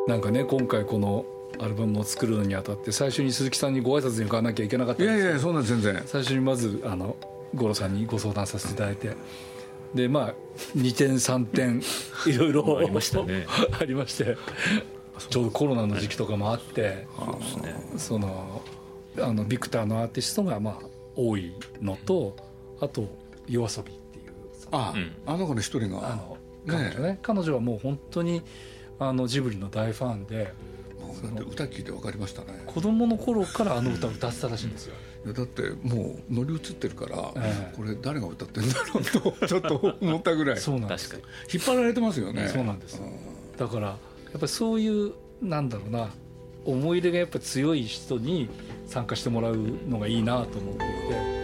なんかね今回このアルバムを作るのにあたって最初に鈴木さんにご挨拶に伺わなきゃいけなかったんですけど、 いやいやそんな全然最初にまず五郎さんにご相談させていただいて、でまあ2点3点いろいろありましたねありまして、ちょうどコロナの時期とかもあって、そのビクターのアーティストがまあ多いのと、あと夜遊びっていうあの子の一人が彼女はもう本当にジブリの大ファンで、 だって歌聞いて分かりましたね。 子供の頃から歌を歌ってたらしいんですよ。 いやだってもう乗り移ってるから、これ誰が歌ってんだろうとちょっと思ったぐらいそうなんです。 確かに引っ張られてますよね。 そうなんです。だからやっぱりそういうなんだろうな、思い入れがやっぱり強い人に参加してもらうのがいいなと思っていて。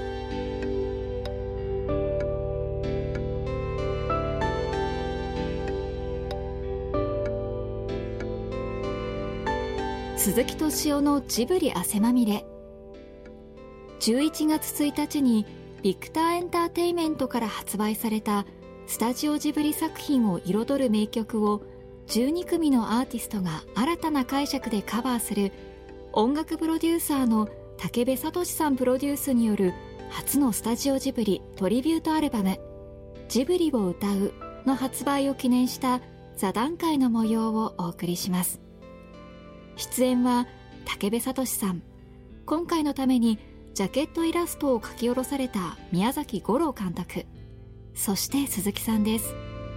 鈴木敏夫のジブリ汗まみれ。11月1日にビクターエンターテイメントから発売されたスタジオジブリ作品を彩る名曲を12組のアーティストが新たな解釈でカバーする音楽プロデューサーの武部聡さんプロデュースによる初のスタジオジブリトリビュートアルバムジブリを歌うの発売を記念した座談会の模様をお送りします。出演は武部聡さん、今回のためにジャケットイラストを書き下ろされた宮崎吾朗監督、そして鈴木さんです。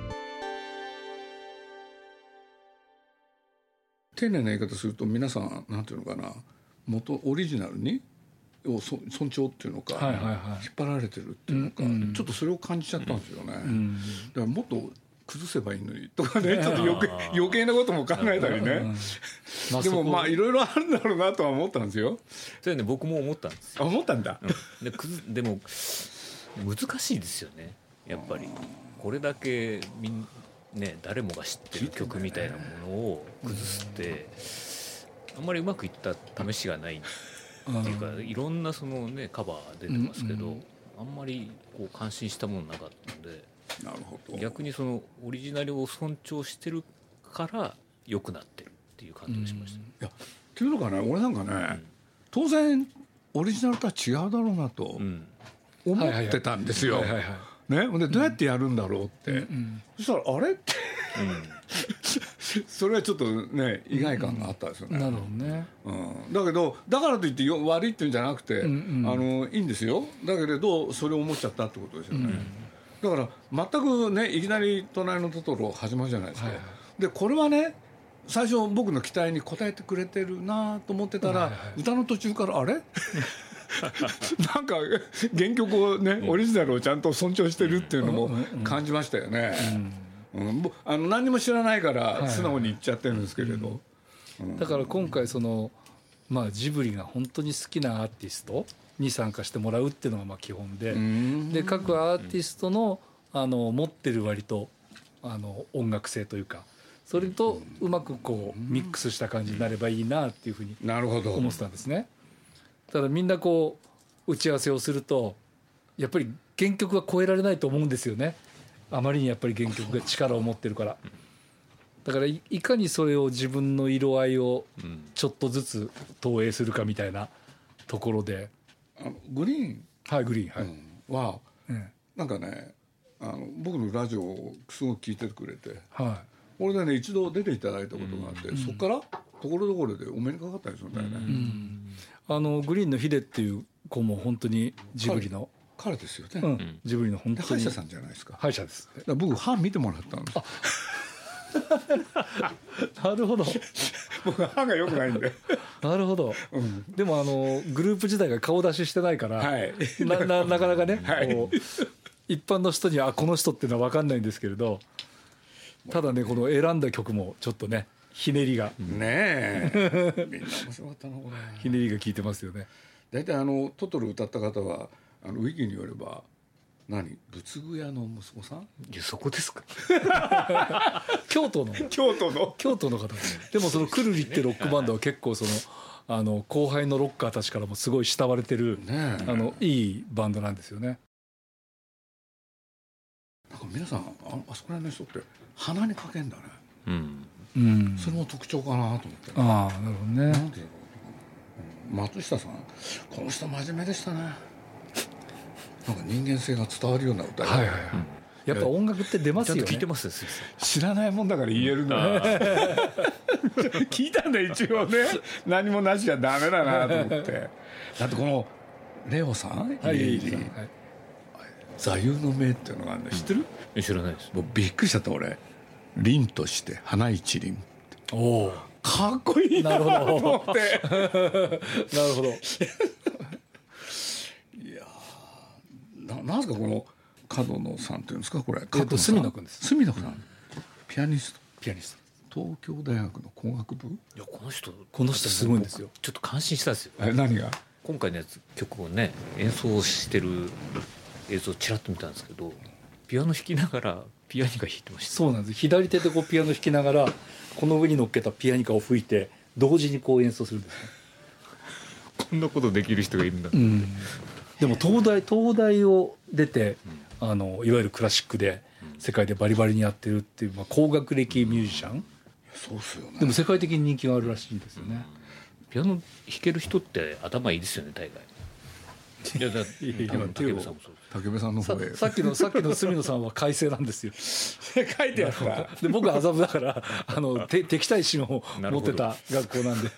丁寧な言い方すると皆さんなんていうのかな、元オリジナルにを尊重っていうのか、引っ張られてるっていうのか、ちょっとそれを感じちゃったんですよね。だからもっと崩せばいいのにとかね、ちょっと余計なことも考えたりね、でもまあいろいろあるんだろうなとは思ったんですよ。 それね僕も思ったんですよ。 思ったんだ、 でも難しいですよねやっぱり。これだけ誰もが知ってる曲みたいなものを崩すってあんまりうまくいった試しがないっていうか、いろんなそのねカバー出てますけど、あんまりこう感心したものなかったので、 なるほど、 逆にそのオリジナルを尊重してるから良くなってるっていう感じがしました。 いやっていうのかね、俺なんかね、当然オリジナルとは違うだろうなと思ってたんですよ。ね、でどうやってやるんだろうって、そしたらあれって、それはちょっとね意外感があったですよね。 なるほどね。 だけどだからといって悪いっていうんじゃなくて、いいんですよ。だけれどそれを思っちゃったってことですよね。だから全くね、いきなり隣のトトロ始まるじゃないですか。でこれはね、最初僕の期待に応えてくれてるなと思ってたら、歌の途中からあれなんか原曲をね、オリジナルをちゃんと尊重してるっていうのも感じましたよね。何にも知らないから素直に言っちゃってるんですけれど、 だから今回その、ジブリが本当に好きなアーティストに参加してもらうっていうのがまあ基本で、で各アーティストの持ってる割と音楽性というか、それとうまくこうミックスした感じになればいいなっていうふうに思ってたんですね。ただみんなこう打ち合わせをするとやっぱり原曲は超えられないと思うんですよね。あまりにやっぱり原曲が力を持ってるから。だからいかにそれを自分の色合いをちょっとずつ投影するかみたいなところで、 グリーンはなんかね、僕のラジオをすごく聞いてくれて、俺でね一度出ていただいたことがあって、そこからところどころでお目にかかったりするんだよね。 グリーンのヒデっていう子も本当にジブリの彼ですよね。 ジブリの本当に歯医者さんじゃないですか。 歯医者です。 僕歯見てもらったんです。 なるほど。 僕歯が良くないんで。 なるほど。でもグループ自体が顔出ししてないから、なかなかね、こう一般の人にはこの人っていうのは分かんないんですけれど、ただねこの選んだ曲もちょっとねひねりがねえみんな面白かったなこれ。 ひねりが効いてますよね。 大体トトロ歌った方はウィキによれば仏具屋の息子さん。 いやそこですか。 京都の方です。でもそのくるりってロックバンドは結構その後輩のロッカーたちからもすごい慕われてる、いいバンドなんですよね。 なんか皆さんあそこら辺の人って鼻にかけんだね。 うん、 それも特徴かなと思って、 ああなるほどね。 なんていうの、松下さんこの人真面目でしたね。なんか人間性が伝わるような歌、 はいはいはい、やっぱ音楽って出ますよね。 ちゃんと聞いてますよ。 知らないもんだから言えるんだ聞いたんだ一応ね。何もなしじゃダメだなと思って。だってこのレオさん、 はい、 座右の銘っていうのがあるんだ、知ってる？ 知らないです。 もうびっくりしちゃった。俺凛として花一輪。 おお、 かっこいいなと思ってなるほどいやなんすかこの角野さんっていうんですか、これ隅野君です。 隅野さん、ピアニスト、 東京大学の工学部。 いやこの人すごいんですよ。 ちょっと感心したんですよ。 何が？ 今回のやつ曲をね演奏してる映像をちらっと見たんですけど、ピアノ弾きながらピアニカ弾いてました。 そうなんです。左手でこうピアノ弾きながらこの上に乗っけたピアニカを吹いて同時にこう演奏するんですね。 こんなことできる人がいるんだ、 でも東大を出て、いわゆるクラシックで世界でバリバリにやってるっていう、高学歴ミュージシャン、 そうっすよね。 でも世界的に人気があるらしいんですよね。 ピアノ弾ける人って頭いいですよね大概。いや竹部さんもそうです。 竹部さんの方へさっきの隅野さんは改正なんですよ書いてあった。 で僕は麻布だから敵対心を持ってた学校なんで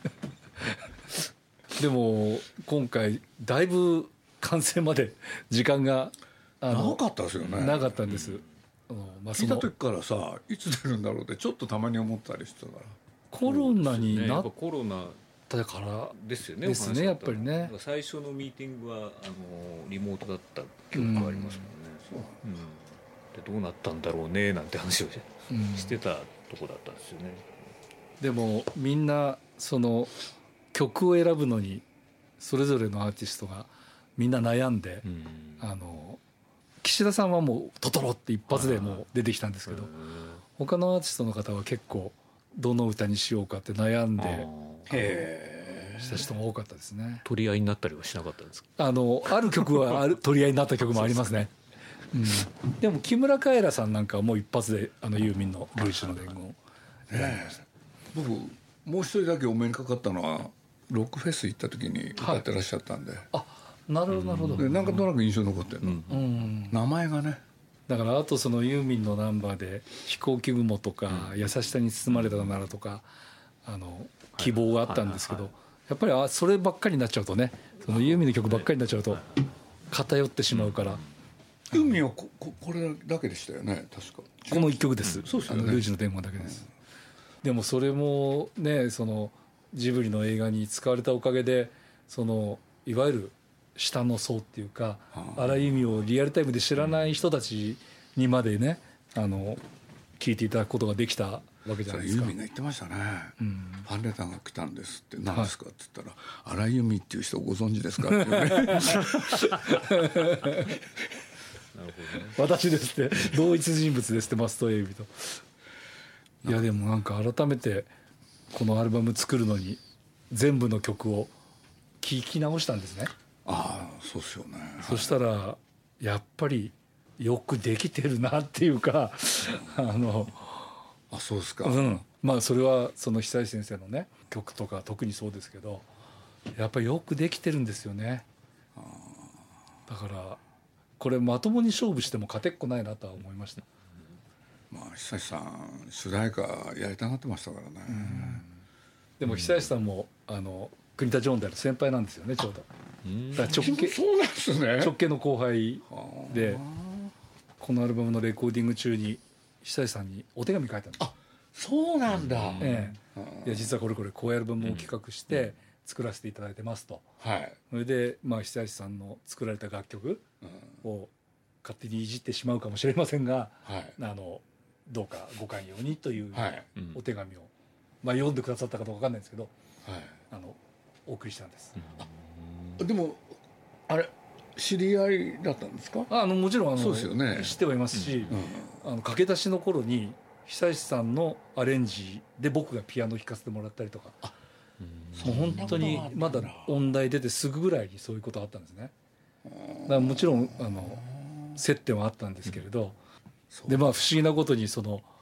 でも今回だいぶ完成まで時間が長かったですよね。 なかったんです、 聞いた時からさ、いつ出るんだろうってちょっとたまに思ったりしてたから。 コロナになっコロナだからですよね。 ですね、やっぱりね。 最初のミーティングはリモートだった記憶がありますもんね。でどうなったんだろうねなんて話をしてたとこだったんですよね。 でもみんなその曲を選ぶのにそれぞれのアーティストがみんな悩んで、岸田さんはもうトトロって一発でもう出てきたんですけど、他のアーティストの方は結構どの歌にしようかって悩んでした人も多かったですね。 取り合いになったりはしなかったんですか？ ある曲は取り合いになった曲もありますね。でも木村カエラさんなんかはもう一発でユーミンの「ルイジの伝言」を選びました。 僕もう一人だけお目にかかったのはロックフェス行った時に歌ってらっしゃったんで、 なるほどなるほど。 なんかとなく印象残ってるの、名前がね。 だからあとそのユーミンのナンバーで「飛行機雲」とか「優しさに包まれたなら」とか希望があったんですけど、やっぱりそればっかりになっちゃうとね、そのユーミンの曲ばっかりになっちゃうと偏ってしまうから。 ユーミンはこれだけでしたよね確か。 この一曲です。 そうですよね。 ルージュの伝言だけです。でもそれもね、そのジブリの映画に使われたおかげでそのいわゆる下の層っていうか、荒井由実をリアルタイムで知らない人たちにまでね聞いていただくことができたわけじゃないですか。 ユーミンが言ってましたね、ファンレターが来たんですって。何ですかって言ったら、荒井由実っていう人をご存知ですかっていうねなるほどね。 私ですって同一人物ですって松任谷由実と。いやでもなんか改めてこのアルバム作るのに全部の曲を聴き直したんですね。 そうですよね。 そしたらやっぱりよくできてるなっていうかそうですか。 それはその久石先生のね曲とか特にそうですけど、やっぱりよくできてるんですよね。だからこれまともに勝負しても勝てっこないなとは思いました。 久石さん主題歌やりたがってましたからね。 でも久石さんも国田ジョーンである先輩なんですよね、ちょうど。だからそうなんですね。 直系の後輩で、このアルバムのレコーディング中に久石さんにお手紙書いたんです。 そうなんだ。 いや実はこういうアルバムを企画して作らせていただいてますと。それで久石さんの作られた楽曲を勝手にいじってしまうかもしれませんが、どうかご寛容にというお手紙を、読んでくださったかどうか分かんないんですけど、お送りしたんです。 でもあれ知り合いだったんですか？ もちろんそうですよね。 知ってはいますし、駆け出しの頃に久石さんのアレンジで僕がピアノ弾かせてもらったりとか、もう本当にまだ音大出てすぐぐらいにそういうことがあったんですね。だからもちろん接点はあったんですけれど、で不思議なことにその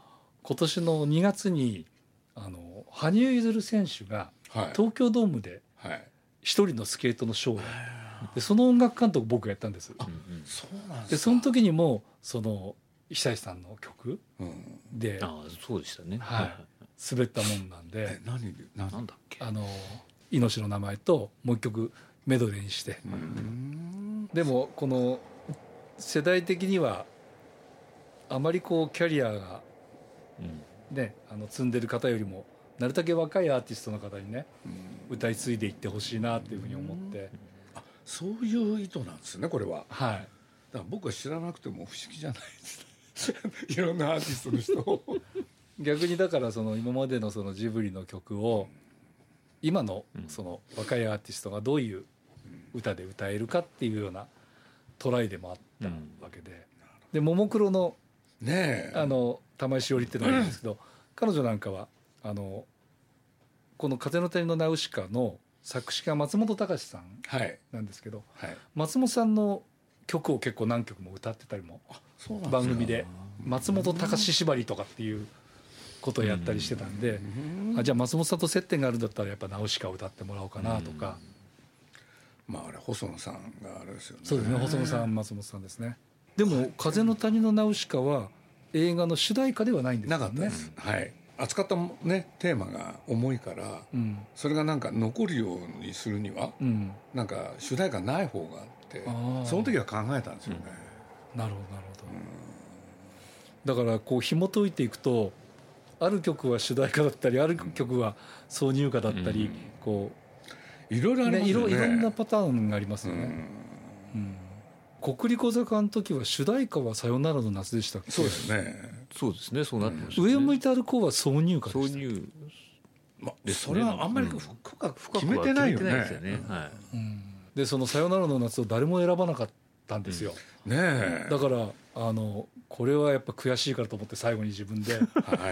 今年の2月に羽生結弦選手が東京ドームで一人のスケートのショーをやって、その音楽監督僕がやったんです。 そうなんですか。 でその時にも久石さんの曲で、 そうでしたね、 滑ったもんなんで、 なんだっけ、 命の名前ともう一曲メドレーにして、でもこの世代的にはあまりこうキャリアがね、積んでる方よりもなるだけ若いアーティストの方にね、歌い継いでいってほしいなっていうふうに思って、 そういう意図なんですねこれは。 はい。 だから僕は知らなくても不思議じゃないですいろんなアーティストの人を逆にだから今までのジブリの曲を今の若いアーティストがどういう歌で歌えるかっていうようなトライでもあったわけで、でももクロの玉井しおりっていうのがいるんですけど、彼女なんかはこの「風の谷のナウシカ」の作詞家松本隆さんなんですけど、松本さんの曲を結構何曲も歌ってたりも番組で松本隆縛りとかっていうことをやったりしてたんで、じゃあ松本さんと接点があるんだったらやっぱナウシカを歌ってもらおうかなとか、 あれ細野さんがあれですよね。 そうですね、細野さん松本さんですね。でも「風の谷のナウシカ」は映画の主題歌ではないんですよね。 なかったです、扱ったねテーマが重いから、それがなんか残るようにするには、なんか主題歌ない方があって、その時は考えたんですよね。 なるほどなるほど。だからこう紐解いていくと、ある曲は主題歌だったり、ある曲は挿入歌だったり、こういろいろありますよね。 いろんなパターンがありますよね。国立小坂の時は主題歌はさよならの夏でしたっけ。 そうですね。 そうですね、そうなってましたね。 上を向いて歩こうは挿入歌でした。 挿入でそれはあんまり深く決めてないよね。 でそのさよならの夏を誰も選ばなかったんですよ。 ね。 だからこれはやっぱ悔しいからと思って最後に自分でい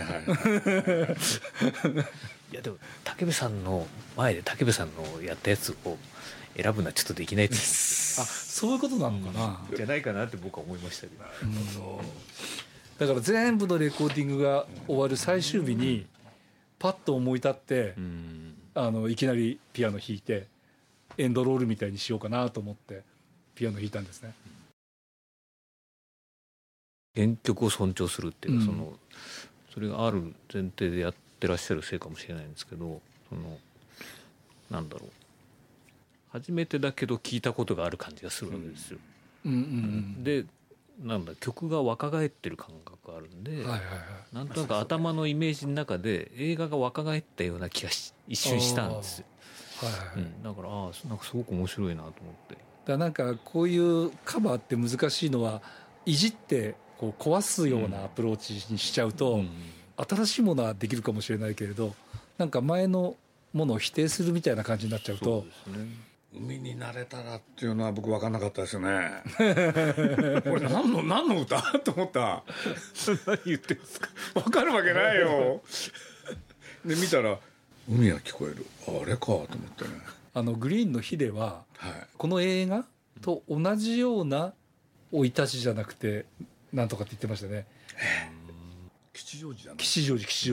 やでも武部さんの前で武部さんのやったやつを選ぶのはちょっとできないです。 そういうことなのかな、 じゃないかなって僕は思いましたけど、 だから全部のレコーディングが終わる最終日にパッと思い立って、いきなりピアノ弾いてエンドロールみたいにしようかなと思ってピアノ弾いたんですね。 原曲を尊重するっていうか、それがある前提でやってらっしゃるせいかもしれないんですけど、なんだろう、初めてだけど聞いたことがある感じがするわけですよ。でなんだ、曲が若返ってる感覚があるんで、なんとなく頭のイメージの中で映画が若返ったような気が一瞬したんですよ。だからなんかすごく面白いなと思って。 だなんかこういうカバーって難しいのは、いじってこう壊すようなアプローチにしちゃうと、新しいものはできるかもしれないけれど、なんか前のものを否定するみたいな感じになっちゃうと、 海になれたらっていうのは僕分かんなかったですよね。これ何の歌と思った。 何言ってんですか。 分かるわけないよ。で見たら海が聞こえる、あれかと思ってね。 グリーンのヒデは、この映画と同じような生い立ちじゃなくてなんとかって言ってましたね。 吉祥寺吉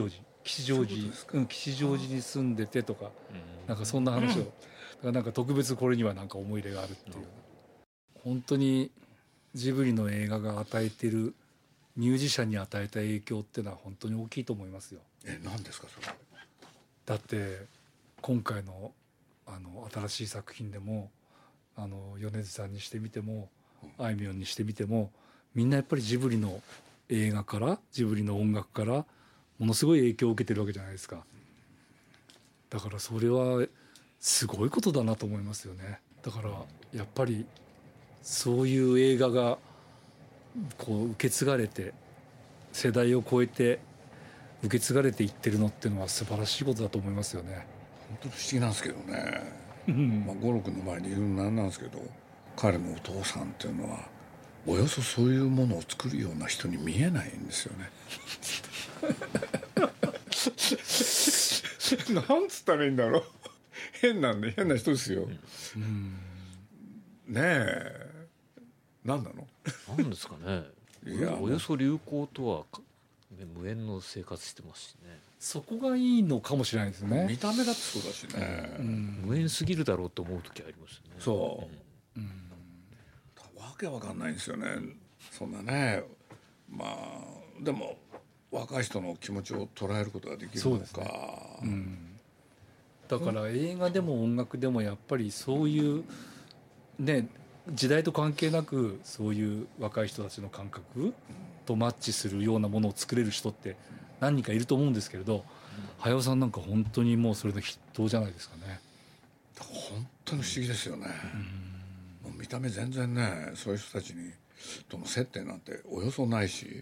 祥寺に住んでてとか、なんかそんな話を、だからなんか特別これにはなんか思い入れがあるっていう、本当にジブリの映画が与えてるミュージシャンに与えた影響っていうのは本当に大きいと思いますよ。 何ですかそれ。 だって今回の新しい作品でも米津さんにしてみてもあいみょんにしてみても、みんなやっぱりジブリの映画からジブリの音楽からものすごい影響を受けてるわけじゃないですか。だからそれはすごいことだなと思いますよね。だからやっぱりそういう映画がこう受け継がれて、世代を超えて受け継がれていってるのっていうのは素晴らしいことだと思いますよね。 本当不思議なんですけどね。五郎君の前に言うのなんですけど、彼のお父さんっていうのはおよそそういうものを作るような人に見えないんですよね。なんつったらいいんだろう。変な人ですよ。ねえ、何なの。 なんですかね。およそ流行とは無縁の生活してますしね。 そこがいいのかもしれないですね。 見た目だってそうだしね、 無縁すぎるだろうと思う時ありますよね。 そう、わけわかんないんですよねそんなね。まあでも若い人の気持ちを捉えることができるのか。そうですね、 だから映画でも音楽でもやっぱりそういうね時代と関係なくそういう若い人たちの感覚とマッチするようなものを作れる人って何人かいると思うんですけれど、早尾さんなんか本当にもうそれの筆頭じゃないですかね。 本当に不思議ですよね、もう見た目全然ねそういう人たちにとの接点なんておよそないし、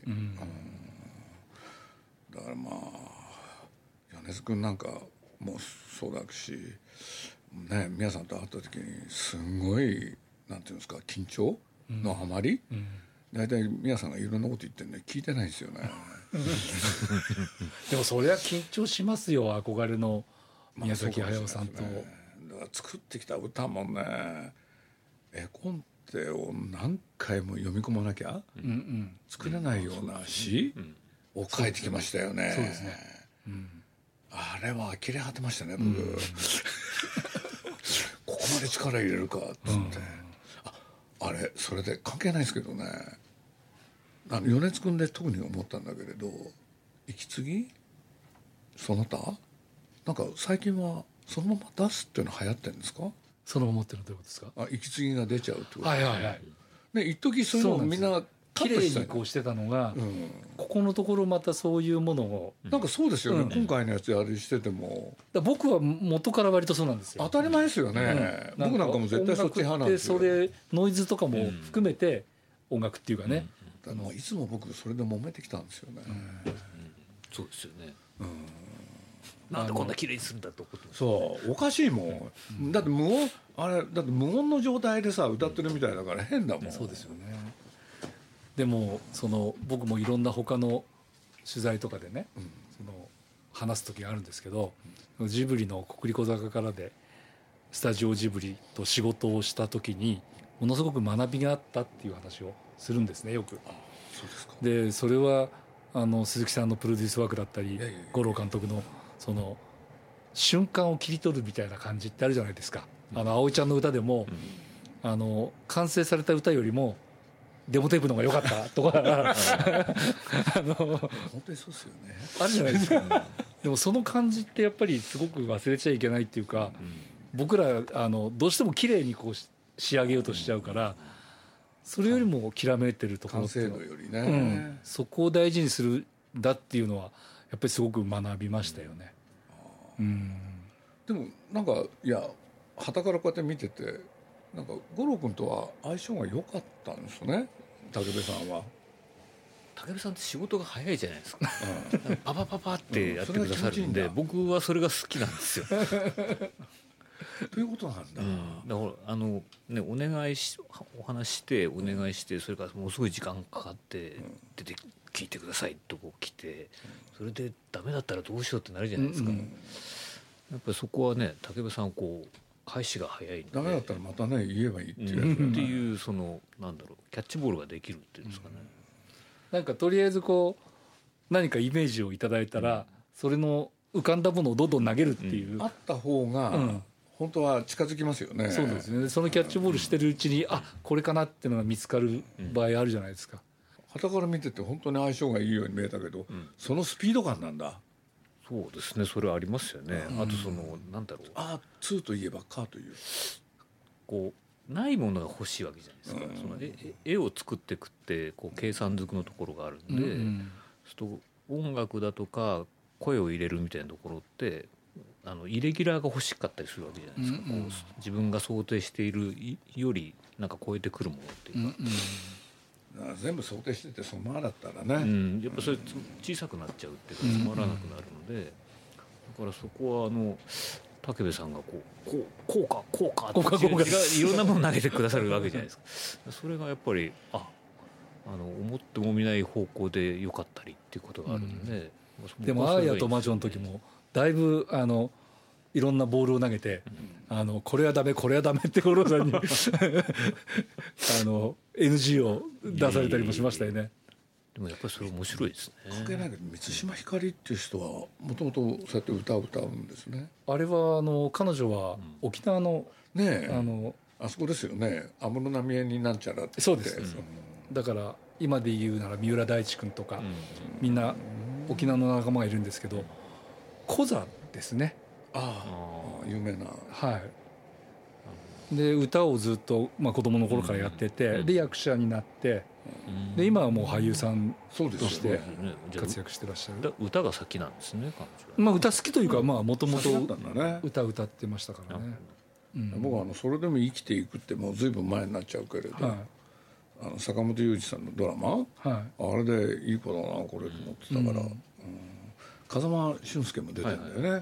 だからまあ米津君なんかもそうだしね、皆さんと会った時にすごいなんていうんですか緊張のあまり、大体皆さんがいろんなこと言ってるんで聞いてないんですよねでもそれは緊張しますよ、憧れの宮崎駿さんと、 だから作ってきた歌もね絵コンテを何回も読み込まなきゃ作れないような詩を書いてきましたよね。そうですね、あれは呆れ果てましたね僕、ここまで力入れるかっつって、あれそれで関係ないですけどね、米津君で特に思ったんだけれど、息継ぎその他なんか最近はそのまま出すっていうのは流行ってるんですか？ そのままってのはどういうことですか？ 息継ぎが出ちゃうってこと。 はいはいはい。 ね、一時そういうのをみんな綺麗にこうしてたのが、ここのところまたそういうものをなんかそうですよね、今回のやつやりしてても僕は元から割とそうなんですよ。 当たり前ですよね、僕なんかも絶対そっち派なんですよ。 それノイズとかも含めて音楽っていうかね、 いつも僕それで揉めてきたんですよね、 そうですよね、なんでこんな綺麗にするんだと思ってます。 そうおかしいもん、だって無音の状態でさ歌ってるみたいだから変だもん。 そうですよね。でも僕もいろんな他の取材とかでね、話す時があるんですけど、ジブリの国立小坂からでスタジオジブリと仕事をした時にものすごく学びがあったっていう話をするんですねよく。 そうですか。 でそれは鈴木さんのプロデュースワークだったり五郎監督のその瞬間を切り取るみたいな感じってあるじゃないですか。葵ちゃんの歌でも、完成された歌よりもデモテープの方が良かったとか本当にそうですよね。 あるじゃないですかでもその感じってやっぱりすごく忘れちゃいけないっていうか、僕らどうしても綺麗にこう仕上げようとしちゃうから、それよりもきらめいてるところっていうの完成度よりね、 そこを大事にするんだっていうのはやっぱりすごく学びましたよね。 でもなんかいや傍からこうやって見ててなんか五郎君とは相性が良かったんですね、武部さんは。 武部さんって仕事が早いじゃないですか、パパパパってやってくださるんで、僕はそれが好きなんですよということなんだ、 だからね、お話してお願いして、それからものすごい時間かかって出て聞いてくださいとこ来て、それでダメだったらどうしようってなるじゃないですか、やっぱりそこはね武部さんこう返しが早いんで、 ダメだったらまたね言えばいいっていうやつ、 っていうなんだろうキャッチボールができるっていうんですかね、 なんかとりあえずこう何かイメージをいただいたら、それの浮かんだものをどんどん投げるっていう、 あった方が、本当は近づきますよね。 そうですね。そのキャッチボールしてるうちに、これかなっていうのが見つかる場合あるじゃないですか。 傍から見てて本当に相性がいいように見えたけど、そのスピード感なんだ。 そうですね、それはありますよね、あとなんだろう、 2といえばかというこうないものが欲しいわけじゃないですか、その絵を作っていくってこう計算づくのところがあるんで、音楽だとか声を入れるみたいなところってイレギュラーが欲しかったりするわけじゃないですか、こう自分が想定しているよりなんか超えてくるものっていうか、 全部想定しててそのままだったらね、 やっぱそれ小さくなっちゃうっていうかつまらなくなるので、だからそこは武部さんがこうかっていろんなもの投げてくださるわけじゃないですかそれがやっぱり思ってもみない方向で良かったりっていうことがあるんで、 でもアーヤと魔女の時もだいぶいろんなボールを投げて、これはダメこれはダメって五郎さんにNG を出されたりもしましたよね。 でもやっぱりそれ面白いですね。 関係ないけど満島ひかりっていう人はもともとそうやって歌を歌うんですね。 あれは彼女は沖縄の、 ねえ、あそこですよね、安室奈美恵になんちゃらって。 そうです、だから今で言うなら三浦大知君とか、みんな沖縄の仲間がいるんですけど、コザですね。 有名な。 はい。で歌をずっと、子供の頃からやってて、で役者になって、で今はもう俳優さんとして活躍してらっしゃる。 歌が先なんですね、彼女は。 歌好きというか、もともと歌歌ってましたからね。 僕はそれでも生きていくってもうずいぶん前になっちゃうけれど、坂本雄二さんのドラマ、あれでいい子だなこれと思ってたから、風間俊介も出てるんだよね。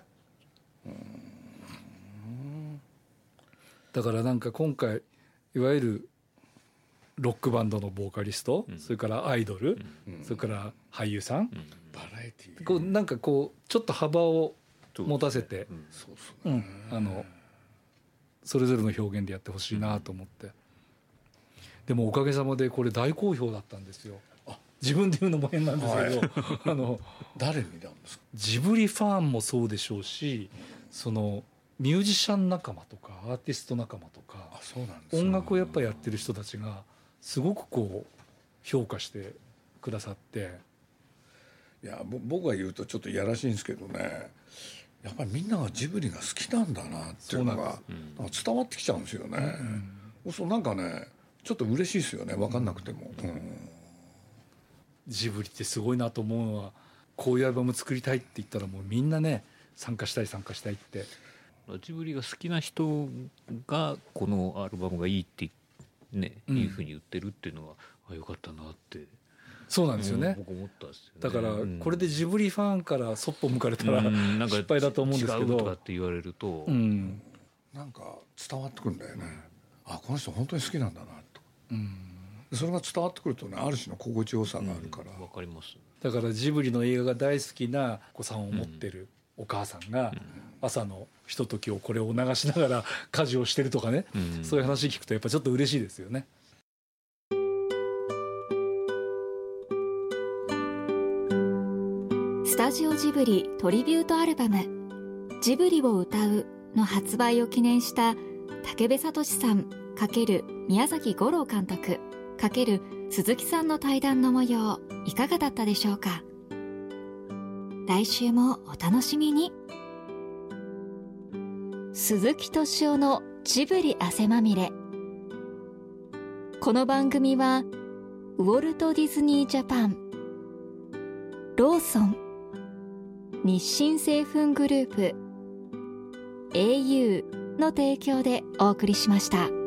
だからなんか今回いわゆるロックバンドのボーカリスト、それからアイドル、それから俳優さん、 バラエティー、 なんかちょっと幅を持たせて、それぞれの表現でやってほしいなと思って。でもおかげさまでこれ大好評だったんですよ。自分で言うのも変なんですけど、 誰になんですか？ ジブリファンもそうでしょうし、そのミュージシャン仲間とかアーティスト仲間とか、音楽をやっぱやってる人たちがすごく評価してくださって。 いや僕が言うとちょっといやらしいんですけどね、やっぱりみんながジブリが好きなんだなっていうのが伝わってきちゃうんですよね。そうなんかねちょっと嬉しいですよね、分かんなくても。 ジブリってすごいなと思うのは、こういうアルバム作りたいって言ったらもうみんなね参加したいって。 ジブリが好きな人がこのアルバムがいいってね、いうふうに言ってるっていうのはよかったなって。 そうなんですよね。 僕思ったんですよね。 だからこれでジブリファンからそっぽ向かれたら失敗だと思うんですけど、 違うとかって言われると、 なんか伝わってくるんだよね。この人本当に好きなんだなと。それが伝わってくるとね、ある種の心地よさがあるから。 わかります。 だからジブリの映画が大好きなお子さんを持ってるお母さんが朝のひとときをこれを流しながら家事をしてるとかね、そういう話聞くとやっぱちょっと嬉しいですよね。 スタジオジブリトリビュートアルバム「ジブリを歌う」の発売を記念した武部聡さん×宮崎吾朗監督×鈴木さんの対談の模様、いかがだったでしょうか。来週もお楽しみに。鈴木敏夫のジブリ汗まみれ。この番組はウォルト・ディズニー・ジャパン、ローソン、日清製粉グループ、au の提供でお送りしました。